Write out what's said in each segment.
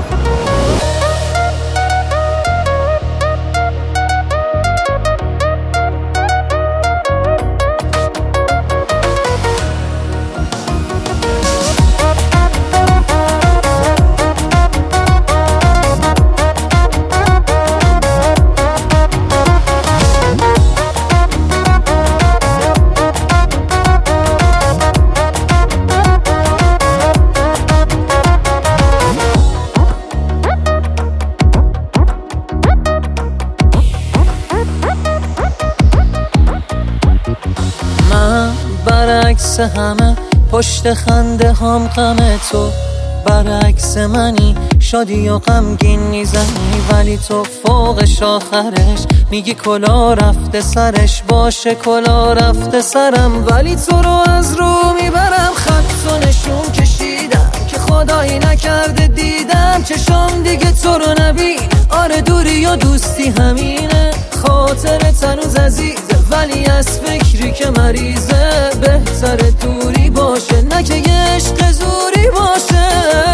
من برعکس همه پشت خنده هم غم تو، برعکس منی شادی و غمگین میزنی، ولی تو فوقش آخرش میگی کلا رفته سرش، باشه کلا رفته سرم، ولی تو رو از رو میبرم. خط و نشون کشیدم که خدایی نکرده دیدم چشام دیگه تو رو نبین. آره دوری و دوستی همینه، خاطرت هنوز عزیزه ولی از فکری که مریضه. بهتر دوری باشه نه که یه عشق زوری باشه.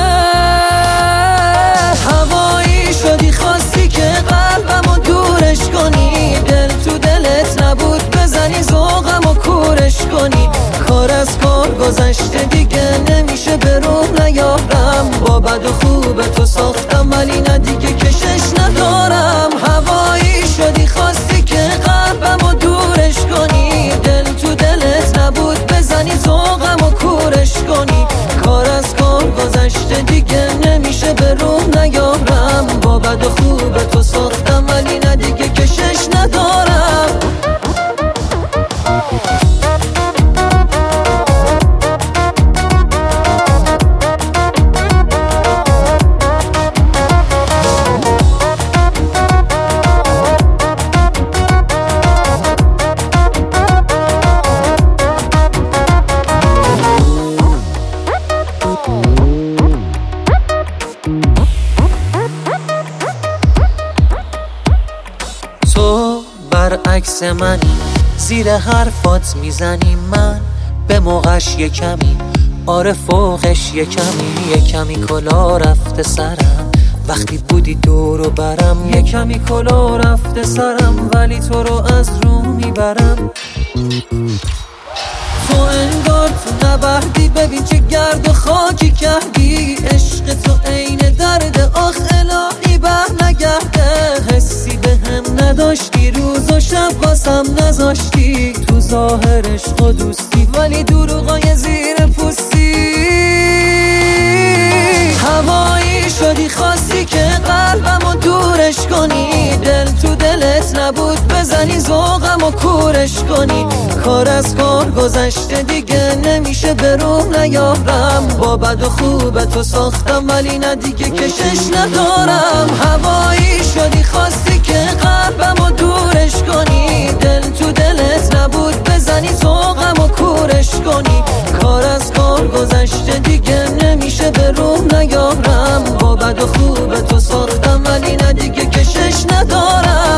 هوایی شدی خواستی که قلبمو دورش کنی، دل تو دلت نبود بزنی ذوقمو کورش کنی. کار از کار گذشته دیگه نمیشه به روح نیارم، با بد و خوب تو ساختم ولی نه دیگه کشش ندارم. هوایی شدی خواستی که قلبمو دورش کنی، دل تو دلت نبود بزنی ذوقمو کورش کنی. کار از کار گذشته دیگه نمیشه به روح نیارم، با بد و خوب تو ساختم ولی نه دیگه کشش ندارم. تو برعکس منی، زیر حرفات میزنی، من به موقعش یه کمی، آره فوقش یه کمی کلا رفته سرم. وقتی بودی دور و برم یه کمی کلا رفته سرم، ولی تو رو از رو میبرم. تو انگار تو نبردی، ببین چه گرد و خاکی کردی. عشق تو عین درد، آخ الهی بر نگرده. حسی به هم نداشتی، روز و شب واسم نذاشتی. تو ظاهر عشق و دوستی ولی دروغای زیر پوستی. هوایی شدی خواستی که قلبمو دورش کنی، دل تو دلت نبود بزنی ذوقمو کورش کنی. کار از کار گذشته دیگه نمیشه به روح نیارم، با بد و خوب تو ساختم ولی نه دیگه کشش ندارم. هوایی شدی خواستی که قلبمو دورش کنی، دل تو دلت نبود بزنی ذوقمو کورش کنی. کار از کار گذشته دیگه نمیشه به روح نیارم، با بد و خوب تو ساختم ولی نه دیگه کشش ندارم.